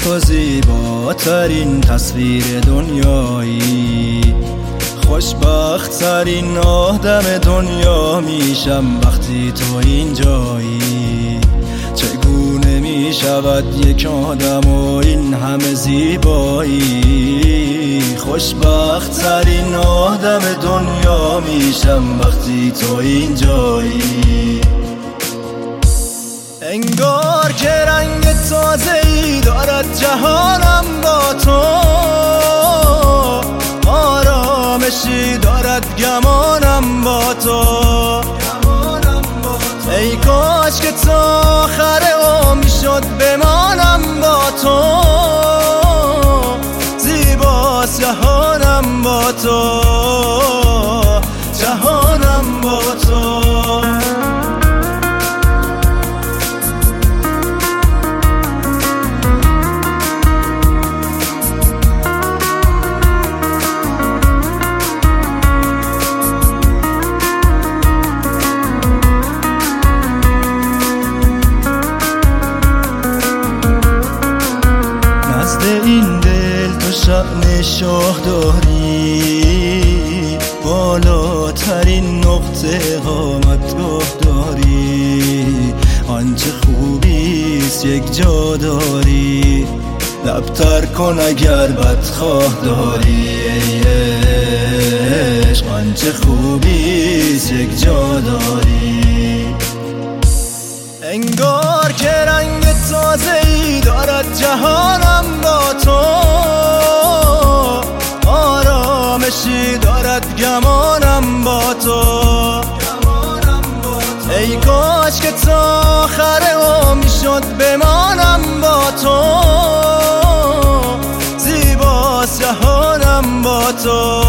تو زیباترین تصویر دنیایی، خوشبخت ترین آدم دنیا میشم وقتی تو اینجایی. چگونه میشود یک آدم و این همه زیبایی؟ خوشبخت ترین آدم دنیا میشم وقتی تو اینجایی. انگار که رنگ تازه‌ای دارد جهانم با تو، آرامشی دارد گمانم با تو. ای کاش که تا آخر عمر شد بمانم با تو، زیباست جهانم با تو، جهانم با تو. این دل تو شأن شاه داری، بالاترین نقطه قامتگاه داری. آنچه خوبیست یک جا داری، لبتر کن اگر بدخواه داری. ای عشق آنچه خوبیست یک جا داری. انگار که رنگ تازه‌ای دارد جهانم با تو، آرامشی دارد گمانم با تو. ای کاش که تا آخر عمر شد بمانم با تو، زیباست جهانم با تو،